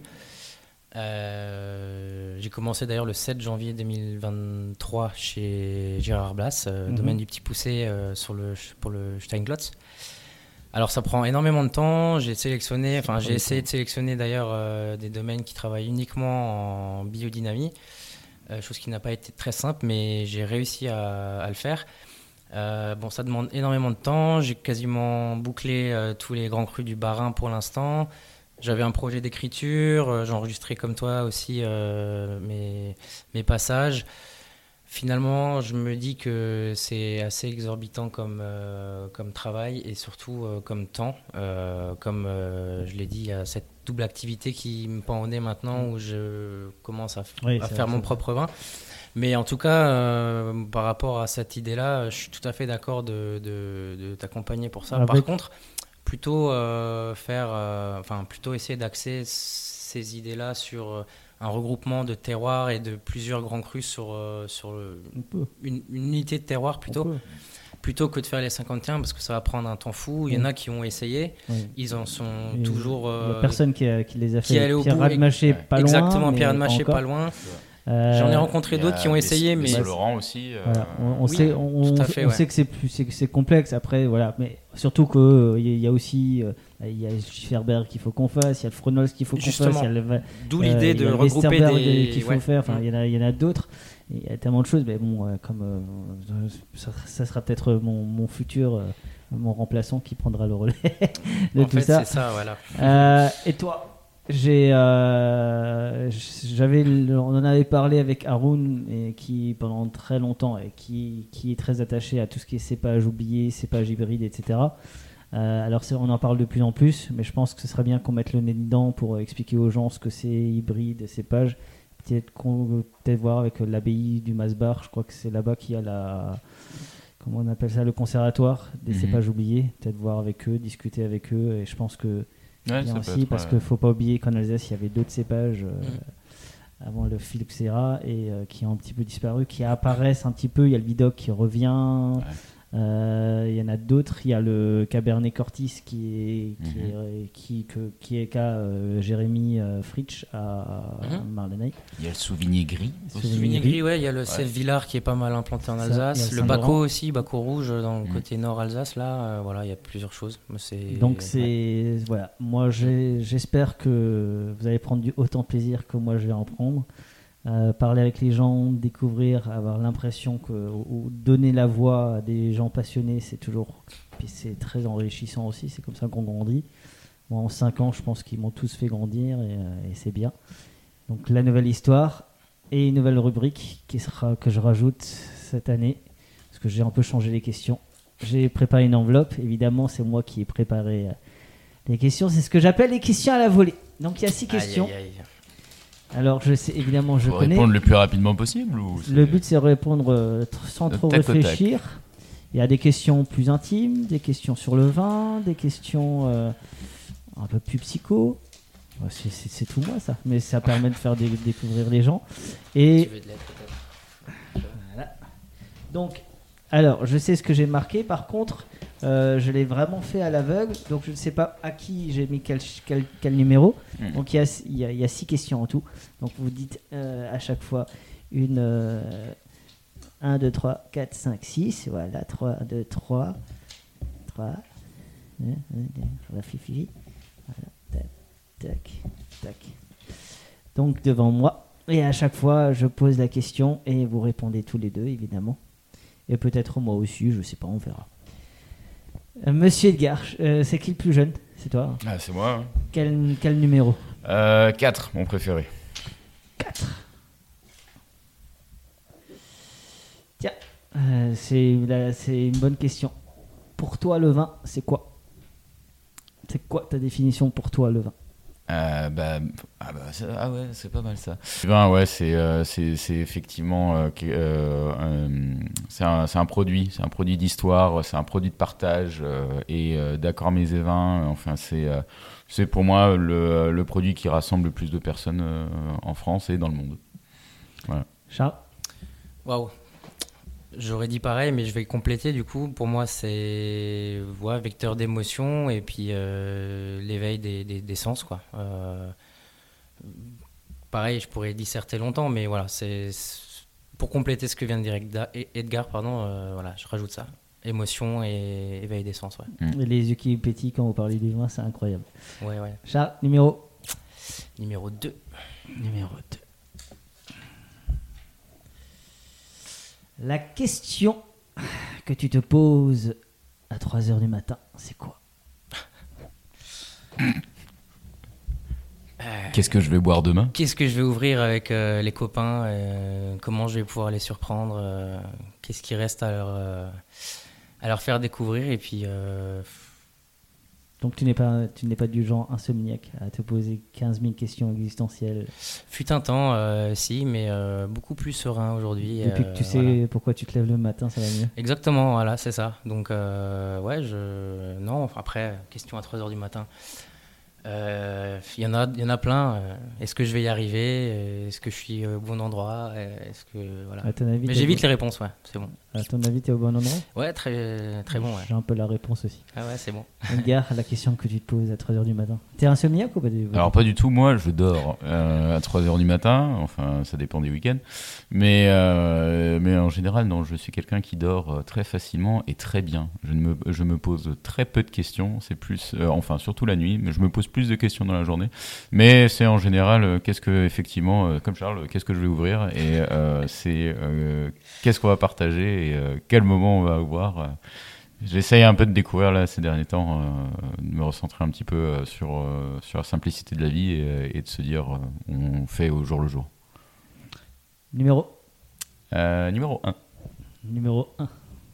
J'ai commencé d'ailleurs le 7 janvier 2023 chez Gérard Blas, domaine du Petit Poucet pour le Steinglotz. Alors ça prend énormément de temps, j'ai essayé de sélectionner d'ailleurs des domaines qui travaillent uniquement en biodynamie, chose qui n'a pas été très simple, mais j'ai réussi à le faire. Bon, ça demande énormément de temps, j'ai quasiment bouclé tous les grands crus du Bas-Rhin pour l'instant. J'avais un projet d'écriture, j'enregistrais comme toi aussi mes passages. Finalement, je me dis que c'est assez exorbitant comme travail et surtout comme temps. Je l'ai dit, il y a cette double activité qui me pend au nez maintenant où je commence à faire mon propre vin. Mais en tout cas, par rapport à cette idée-là, je suis tout à fait d'accord de t'accompagner pour ça. Par contre, plutôt essayer d'axer ces idées-là sur un regroupement de terroirs et de plusieurs grands crus sur une unité de terroir plutôt que de faire les 51 parce que ça va prendre un temps fou. Il y en a qui ont essayé, ils en sont toujours... Il n'y a personne qui les a fait. Pierre Rademacher pas loin. Exactement, Pierre Rademacher pas loin. J'en ai rencontré d'autres qui ont essayé, mais Laurent aussi. Voilà. On sait que c'est complexe après, voilà. Mais surtout que il y a aussi il y a Schifferberg qu'il faut qu'on fasse, il y a le Fronols qu'il faut qu'on fasse, d'où l'idée de regrouper des qu'il faut faire. Enfin, il y en a d'autres. Il y a tellement de choses, mais bon, comme ça sera peut-être mon futur, mon remplaçant qui prendra le relais de tout ça. C'est ça, voilà. Et toi? On en avait parlé avec Haroun et qui pendant très longtemps et qui est très attaché à tout ce qui est cépage oublié, cépage hybride, etc. Alors on en parle de plus en plus, mais je pense que ce serait bien qu'on mette le nez dedans pour expliquer aux gens ce que c'est hybride, cépage. Peut-être voir avec l'abbaye du Masbar, je crois que c'est là-bas qu'il y a comment on appelle ça, le conservatoire des cépages oubliés. Peut-être voir avec eux, discuter avec eux, et je pense que bien aussi, parce qu'il ne faut pas oublier qu'en Alsace, il y avait d'autres cépages avant le phylloxéra et qui ont un petit peu disparu, qui apparaissent un petit peu. Il y a le Vidocq qui revient. Il y en a d'autres. Il y a le Cabernet Cortis qui est qu'à Jérémy Fritsch à Marlenay. Il y a le Sauvigné Gris. Sauvigné Gris, ouais. Il y a le Sève Villard qui est pas mal implanté en Alsace. Le Baco aussi, Baco Rouge dans le côté nord Alsace. Là, voilà, il y a plusieurs choses. Donc voilà. Moi, j'espère que vous allez prendre autant de plaisir que moi je vais en prendre. Parler avec les gens, découvrir, avoir l'impression ou donner la voix à des gens passionnés, puis c'est très enrichissant aussi, c'est comme ça qu'on grandit. Moi, en 5 ans, je pense qu'ils m'ont tous fait grandir et c'est bien. Donc la nouvelle histoire et une nouvelle rubrique que je rajoute cette année, parce que j'ai un peu changé les questions. J'ai préparé une enveloppe, évidemment c'est moi qui ai préparé les questions, c'est ce que j'appelle les questions à la volée. Donc il y a 6 questions. Alors, je sais, évidemment, je connais. Répondre le plus rapidement possible Le but, c'est de répondre sans trop réfléchir. Il y a des questions plus intimes, des questions sur le vin, des questions un peu plus psycho. C'est tout moi, ça. Mais ça permet de faire découvrir les gens. Et voilà. Donc, alors, je sais ce que j'ai marqué. Par contre, je l'ai vraiment fait à l'aveugle. Donc, je ne sais pas à qui j'ai mis quel numéro. Donc, il y a 6 questions en tout. Donc, vous dites à chaque fois 1, 2, 3, 4, 5, 6. Voilà, 3, 2, 3. 3. La fifi. Voilà, tac, tac. Donc, devant moi. Et à chaque fois, je pose la question et vous répondez tous les deux, évidemment. Et peut-être moi aussi, je sais pas, on verra. Monsieur Edgar, c'est qui le plus jeune? C'est toi? C'est moi. Hein. Quel numéro? 4, mon préféré. 4. C'est une bonne question. Pour toi, le vin, c'est quoi? C'est quoi ta définition pour toi, le vin? C'est pas mal ça. Le vin, ouais, c'est effectivement c'est un produit d'histoire, c'est un produit de partage et d'accord mes et vins. Enfin, c'est pour moi le produit qui rassemble le plus de personnes en France et dans le monde. Voilà. Charles? Waouh. J'aurais dit pareil, mais je vais compléter du coup. Pour moi, c'est vecteur d'émotion et puis l'éveil des sens, quoi. Pareil, je pourrais disserter longtemps, mais voilà, c'est pour compléter ce que vient de dire Edgar, voilà, je rajoute ça. Émotion et éveil des sens, ouais. Les yeux qui pétillent quand vous parlez du vin, c'est incroyable. Ouais. Charles, numéro 2. Numéro 2. La question que tu te poses à 3h du matin, c'est quoi? Qu'est-ce que je vais boire demain? Qu'est-ce que je vais ouvrir avec les copains? Comment je vais pouvoir les surprendre? Qu'est-ce qui reste à leur faire découvrir? Et puis... Donc tu n'es pas du genre insomniaque à te poser 15 000 questions existentielles. Fut un temps, si, mais beaucoup plus serein aujourd'hui. Depuis que tu sais pourquoi tu te lèves le matin, ça va mieux. Exactement, voilà, c'est ça. Donc, non, après, question à 3h du matin. Il y en a plein. Est-ce que je vais y arriver? Est-ce que je suis au bon endroit? Est-ce que, voilà. À ton avis, mais j'évite les réponses, ouais, c'est bon. À ton avis, t'es au bon endroit? Ouais, très, très bon, ouais. J'ai un peu la réponse aussi. Ah ouais, c'est bon. Edgar, la question que tu te poses à 3h du matin. T'es insomniaque ou pas du tout? Alors pas du tout, moi je dors à 3h du matin, enfin ça dépend des week-ends, mais en général non, je suis quelqu'un qui dort très facilement et très bien. Je me pose très peu de questions, c'est plus, surtout la nuit, mais je me pose plus de questions dans la journée, mais c'est en général comme Charles, qu'est-ce que je vais ouvrir et qu'est-ce qu'on va partager et quel moment on va avoir. J'essaye un peu de découvrir là ces derniers temps, de me recentrer un petit peu sur la simplicité de la vie et de se dire on fait au jour le jour. Numéro 1. Numéro 1.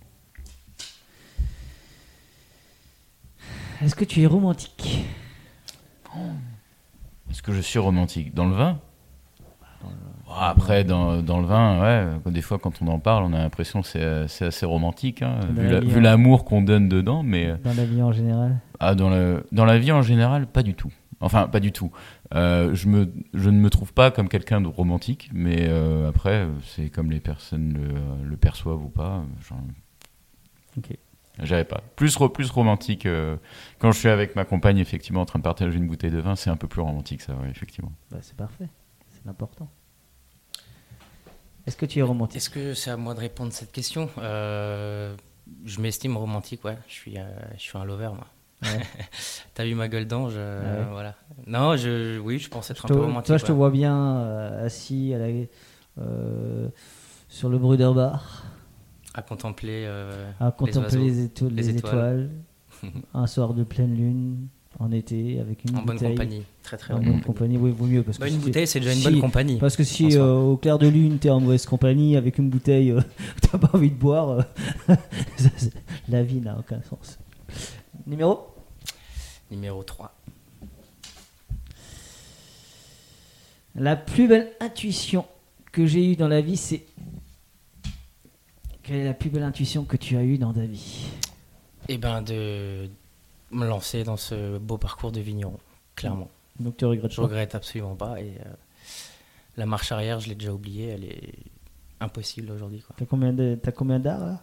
Est-ce que tu es romantique? Est-ce que je suis romantique? Dans le vin? Après, dans le vin, ouais, des fois quand on en parle, on a l'impression que c'est assez romantique, hein, vu l'amour qu'on donne dedans. Mais dans la vie en général? Dans la vie en général, pas du tout. Enfin, pas du tout. Je ne me trouve pas comme quelqu'un de romantique, mais après, c'est comme les personnes le perçoivent ou pas. Ok. J'avais pas. Plus romantique. Quand je suis avec ma compagne, effectivement, en train de partager une bouteille de vin, c'est un peu plus romantique, ça, ouais, effectivement. Bah, c'est parfait. C'est important. Est-ce que tu es romantique? Est-ce que c'est à moi de répondre à cette question? Je m'estime romantique, ouais. Je suis un lover, moi. Ouais. T'as vu ma gueule d'ange, ouais. Voilà. Non, je pense être un peu romantique. Toi, je te vois bien assis sur le Bruder Bar. À contempler les étoiles. Un soir de pleine lune, en été, avec une bouteille. En bonne compagnie, très très bonne compagnie, oui, vaut mieux. Parce que une bouteille, c'est déjà une bonne compagnie. Parce que si au clair de lune, t'es en mauvaise compagnie, avec une bouteille, t'as pas envie de boire, la vie n'a aucun sens. Numéro 3. La plus belle intuition que j'ai eue dans la vie, c'est... Quelle est la plus belle intuition que tu as eue dans ta vie? Eh ben, de me lancer dans ce beau parcours de vigneron, clairement. Donc tu regrettes pas? Je regrette absolument pas. Et la marche arrière, je l'ai déjà oubliée, elle est impossible aujourd'hui, quoi. T'as combien d'arts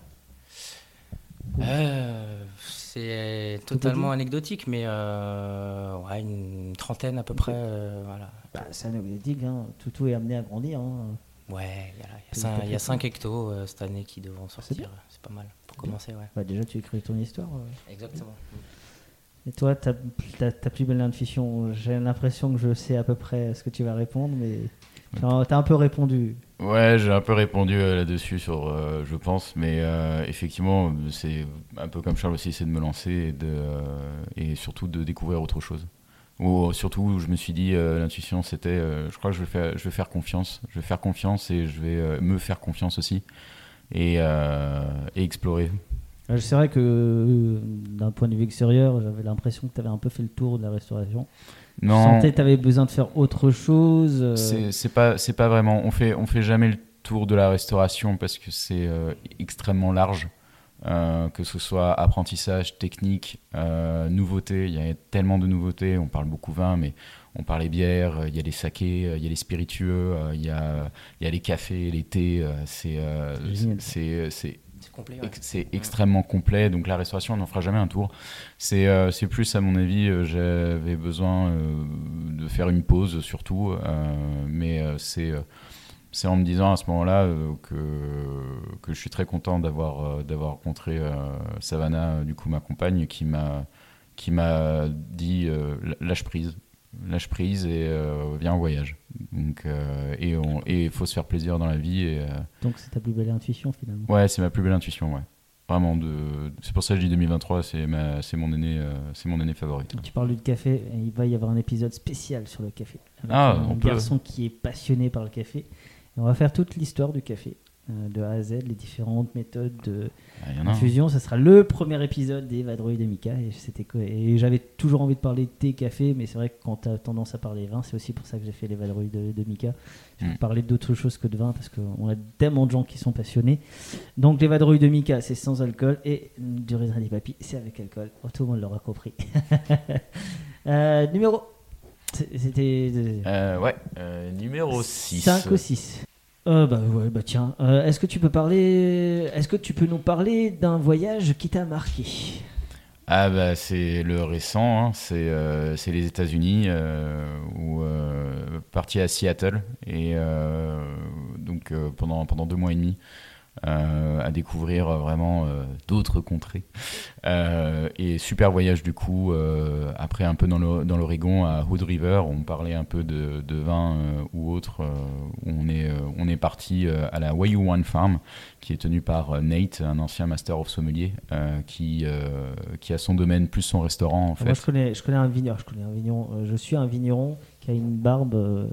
là? C'est totalement anecdotique, mais une trentaine à peu près. Voilà. Bah, c'est anecdotique, hein. Tout est amené à grandir. Hein. Ouais, il y a 5 hectos cette année qui devront sortir. C'est pas mal pour commencer. Ouais. Bah, déjà, tu écris ton histoire. Exactement. Et toi, ta plus belle intuition, j'ai l'impression que je sais à peu près ce que tu vas répondre, mais t'as un peu répondu. Ouais, j'ai un peu répondu là-dessus, je pense, mais effectivement, c'est un peu comme Charles aussi, c'est de me lancer et surtout de découvrir autre chose. Ou surtout, je me suis dit, l'intuition, c'était, je crois que je vais faire confiance. Je vais faire confiance et je vais me faire confiance aussi. et explorer. C'est vrai que d'un point de vue extérieur, j'avais l'impression que tu avais un peu fait le tour de la restauration. Non. Je sentais que tu avais besoin de faire autre chose. C'est pas vraiment. On fait jamais le tour de la restauration parce que c'est extrêmement large. Que ce soit apprentissage, technique, nouveautés. Il y a tellement de nouveautés. On parle beaucoup vin, mais on parle des bières. Il y a les sakés, il y a les spiritueux, il y a les cafés, les thés. C'est complet, ouais. C'est extrêmement complet, donc la restauration on n'en fera jamais un tour. C'est plus à mon avis, j'avais besoin de faire une pause surtout, mais c'est en me disant à ce moment-là que je suis très content d'avoir rencontré Savannah, du coup ma compagne, qui m'a dit lâche prise et viens en voyage. Donc, et il faut se faire plaisir dans la vie. Donc c'est ta plus belle intuition finalement. Ouais, c'est ma plus belle intuition, ouais. Vraiment, c'est pour ça que je dis 2023, c'est mon année favorite. Tu parles du café, et il va y avoir un épisode spécial sur le café. Avec un garçon qui est passionné par le café. Et on va faire toute l'histoire du café, de A à Z, les différentes méthodes d'infusion. Ça sera le premier épisode des Vadrouilles de Mika. Et j'avais toujours envie de parler de thé, café, mais c'est vrai que quand tu as tendance à parler vin, c'est aussi pour ça que j'ai fait les Vadrouilles de Mika. Je vais parler d'autres choses que de vin, parce qu'on a tellement de gens qui sont passionnés. Donc les Vadrouilles de Mika, c'est sans alcool, et du raisin des papilles, c'est avec alcool. Oh, tout le monde l'aura compris. Numéro... C'était... numéro 6. 5 ou 6. Tiens. Est-ce que tu peux nous parler d'un voyage qui t'a marqué ? C'est le récent, hein. C'est les États-Unis, parti à Seattle, et donc pendant 2 mois et demi. À découvrir vraiment d'autres contrées, et super voyage du coup, après un peu dans l'Oregon à Hood River, on parlait un peu de vin ou autre, on est parti à la Wayou One Farm, qui est tenue par Nate, un ancien Master of Sommelier, qui a son domaine plus son restaurant en fait. Moi je connais un vigneron, je suis un vigneron qui a une barbe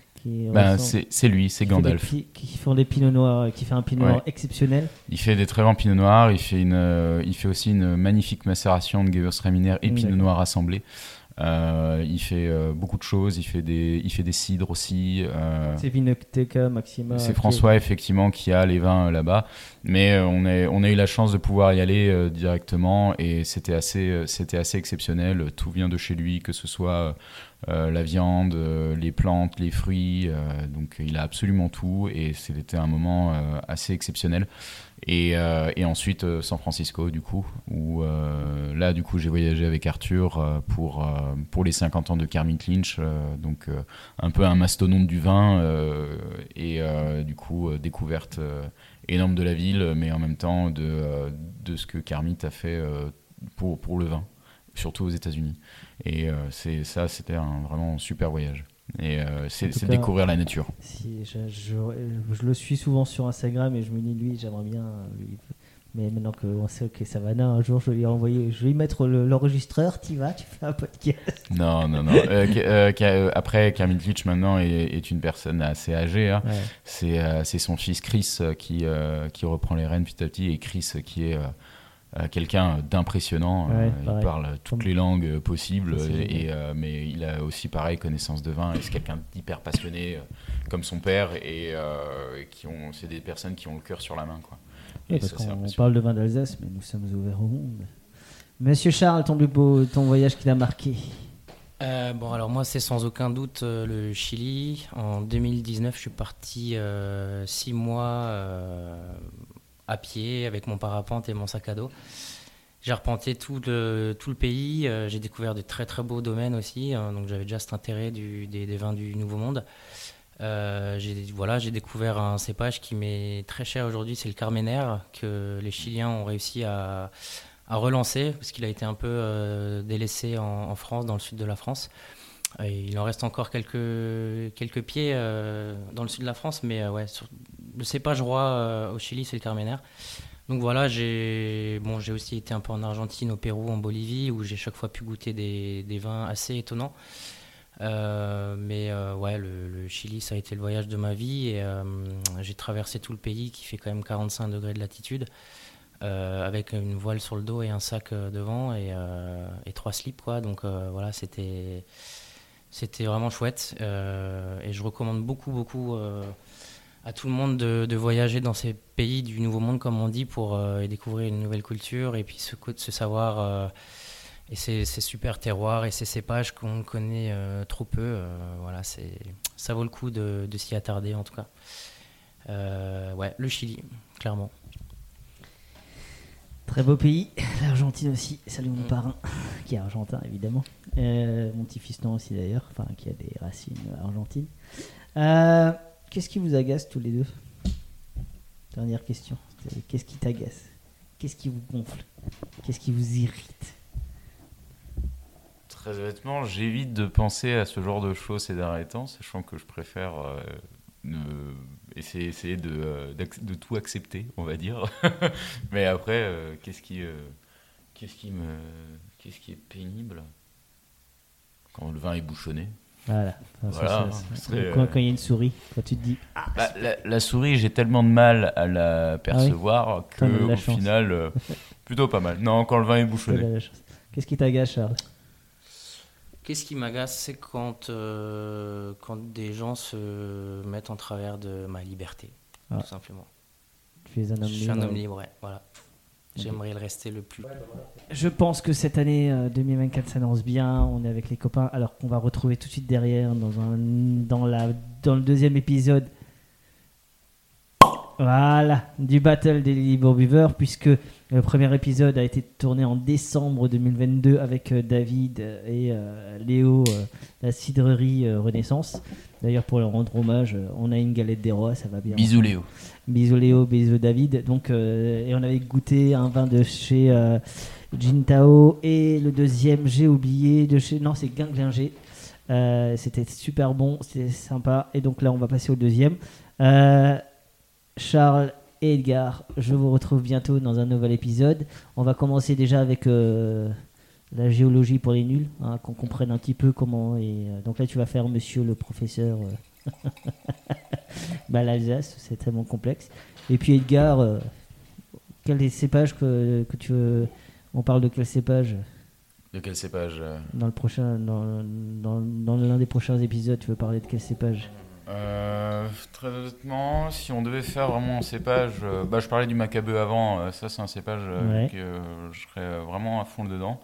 c'est lui, c'est Gandalf. Qui font des pinots noirs, qui fait un pinot noir exceptionnel. Il fait des très bons pinots noirs, il fait aussi une magnifique macération de Gewürztraminer et pinot noir assemblés. Il fait beaucoup de choses, il fait des cidres aussi. C'est Vinoteca Maxima. C'est François effectivement qui a les vins là-bas, mais on a eu la chance de pouvoir y aller directement, et c'était assez exceptionnel. Tout vient de chez lui, que ce soit la viande, les plantes, les fruits, donc il a absolument tout, et c'était un moment assez exceptionnel. Et ensuite San Francisco du coup, où là du coup j'ai voyagé avec Arthur pour les 50 ans de Kermit Lynch, donc un peu un mastodonte du vin, et du coup découverte énorme de la ville, mais en même temps de ce que Kermit a fait pour le vin, surtout aux États-Unis. Et c'était un vraiment super voyage. Et c'est découvrir la nature. Si, je le suis souvent sur Instagram, et je me dis, lui, j'aimerais bien. Mais maintenant qu'on sait que Savannah, un jour, je vais lui mettre l'enregistreur, tu fais un podcast. Non. Après, Kermit Lynch maintenant est une personne assez âgée. Hein. Ouais. C'est son fils Chris qui reprend les rênes petit à petit, et Chris qui est quelqu'un d'impressionnant. Il parle toutes les langues possibles, mais il a aussi pareil connaissance de vin, et c'est quelqu'un d'hyper passionné comme son père, et c'est des personnes qui ont le cœur sur la main, quoi. Oui, parce qu'on parle de vin d'Alsace, mais nous sommes ouverts au monde. Monsieur Charles, ton voyage qui t'a marqué? Alors moi c'est sans aucun doute le Chili. En 2019 je suis parti 6 mois à pied avec mon parapente et mon sac à dos. J'ai arpenté tout le pays, j'ai découvert de très très beaux domaines aussi, donc j'avais déjà cet intérêt des vins du Nouveau Monde. J'ai découvert un cépage qui m'est très cher aujourd'hui, c'est le Carmenère, que les Chiliens ont réussi à relancer, parce qu'il a été un peu délaissé en France, dans le sud de la France. Et il en reste encore quelques pieds dans le sud de la France, mais le cépage roi au Chili, c'est le Carmenère. Donc voilà, j'ai aussi été un peu en Argentine, au Pérou, en Bolivie, où j'ai chaque fois pu goûter des vins assez étonnants. Mais ouais, le Chili, ça a été le voyage de ma vie. Et j'ai traversé tout le pays qui fait quand même 45 degrés de latitude, avec une voile sur le dos et un sac devant et 3 slips, quoi. Donc voilà, c'était vraiment chouette. Et je recommande beaucoup à tout le monde de voyager dans ces pays du Nouveau Monde, comme on dit, pour découvrir une nouvelle culture et puis se savoir... et ces super terroirs et ces cépages qu'on connaît trop peu. Voilà, ça vaut le coup de s'y attarder, en tout cas. Ouais, le Chili, clairement. Très beau pays. L'Argentine aussi. Salut mon parrain, qui est argentin, évidemment. Mon petit fiston aussi, d'ailleurs, enfin, qui a des racines argentines. Qu'est-ce qui vous agace tous les deux ? Dernière question. Qu'est-ce qui t'agace ? Qu'est-ce qui vous gonfle ? Qu'est-ce qui vous irrite ? Très honnêtement, j'évite de penser à ce genre de choses ces derniers temps, sachant que je préfère essayer de tout accepter, on va dire. Mais après, qu'est-ce qui est pénible ? Quand le vin est bouchonné. Voilà. Voilà. Quand il y a une souris, quand tu te dis... La souris, j'ai tellement de mal à la percevoir qu'au final, plutôt pas mal. Non, quand le vin est bouchonné. Qu'est-ce qui t'agace, Charles ? Qu'est-ce qui m'agace, c'est quand des gens se mettent en travers de ma liberté, tout simplement. Tu es un homme libre. Je suis un homme libre, ouais, voilà. J'aimerais le rester le plus. Je pense que cette année 2024 s'annonce bien. On est avec les copains, alors qu'on va retrouver tout de suite derrière dans le deuxième épisode. Voilà, du Battle des Libres Buveurs, puisque le premier épisode a été tourné en décembre 2022 avec David et Léo, la cidrerie Renaissance. D'ailleurs, pour leur rendre hommage, on a une galette des rois, ça va bien. Bisous Léo. Bisous Léo, bisous David. Donc, et on avait goûté un vin de chez Jintao, et le deuxième, j'ai oublié, non, c'est Guinglinger. C'était super bon, c'était sympa. Et donc là, on va passer au deuxième. Charles et Edgar, je vous retrouve bientôt dans un nouvel épisode. On va commencer déjà avec la géologie pour les nuls, qu'on comprenne un petit peu comment. Donc là, tu vas faire monsieur le professeur l'Alsace, c'est tellement complexe. Et puis Edgar, quel est le cépage que tu veux. On parle de quel cépage ? De quel cépage ? Dans l'un des prochains épisodes, tu veux parler de quel cépage ? Très honnêtement, si on devait faire vraiment un cépage, je parlais du Macabeu avant, ça c'est un cépage que je serais vraiment à fond dedans.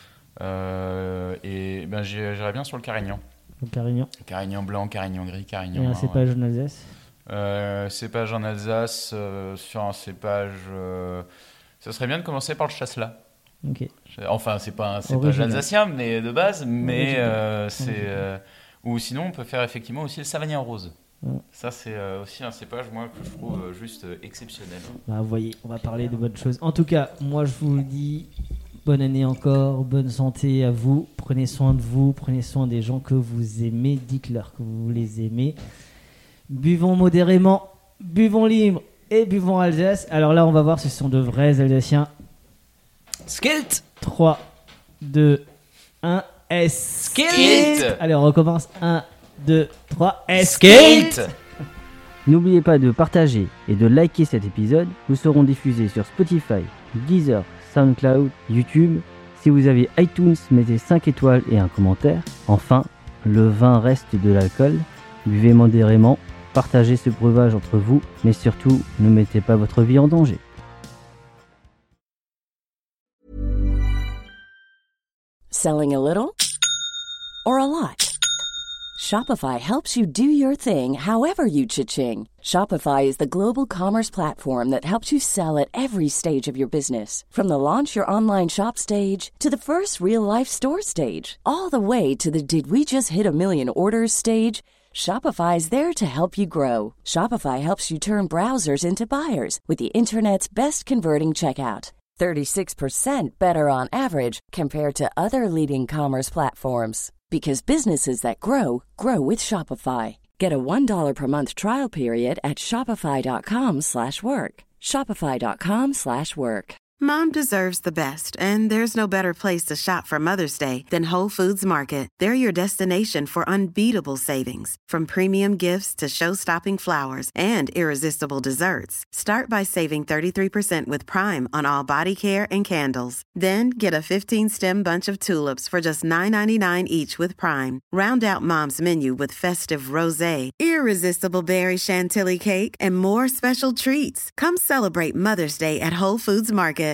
Et j'irais bien sur le Carignan. Le Carignan. Carignan blanc, Carignan gris, Carignan. Et un cépage en Alsace. Cépage en Alsace, sur un cépage, ça serait bien de commencer par le Chasselas. Ok. Enfin, c'est pas un cépage alsacien, mais de base, mais ou sinon, on peut faire effectivement aussi le Savagnin rose. Ça, c'est aussi un cépage, moi, que je trouve juste exceptionnel. Vous voyez, on va parler de bonnes choses. En tout cas, moi, je vous le dis, bonne année encore, bonne santé à vous. Prenez soin de vous, prenez soin des gens que vous aimez. Dites-leur que vous les aimez. Buvons modérément, buvons libre et buvons Alsace. Alors là, on va voir, ce sont de vrais Alsaciens. Skilt 3, 2, 1... Skate. Allez, on recommence. 1, 2, 3, Skate. N'oubliez pas de partager et de liker cet épisode. Nous serons diffusés sur Spotify, Deezer, SoundCloud, YouTube. Si vous avez iTunes, mettez 5 étoiles et un commentaire. Enfin, le vin reste de l'alcool. Buvez modérément, partagez ce breuvage entre vous, mais surtout, ne mettez pas votre vie en danger. Selling a little or a lot? Shopify helps you do your thing however you cha-ching. Shopify is the global commerce platform that helps you sell at every stage of your business. From the launch your online shop stage to the first real-life store stage, all the way to the did we just hit a million orders stage. Shopify is there to help you grow. Shopify helps you turn browsers into buyers with the internet's best converting checkout. 36% better on average compared to other leading commerce platforms. Because businesses that grow, grow with Shopify. Get a $1 per month trial period at shopify.com/work. Shopify.com/work. Mom deserves the best, and there's no better place to shop for Mother's Day than Whole Foods Market. They're your destination for unbeatable savings, from premium gifts to show-stopping flowers and irresistible desserts. Start by saving 33% with Prime on all body care and candles. Then get a 15-stem bunch of tulips for just $9.99 each with Prime. Round out Mom's menu with festive rosé, irresistible berry chantilly cake, and more special treats. Come celebrate Mother's Day at Whole Foods Market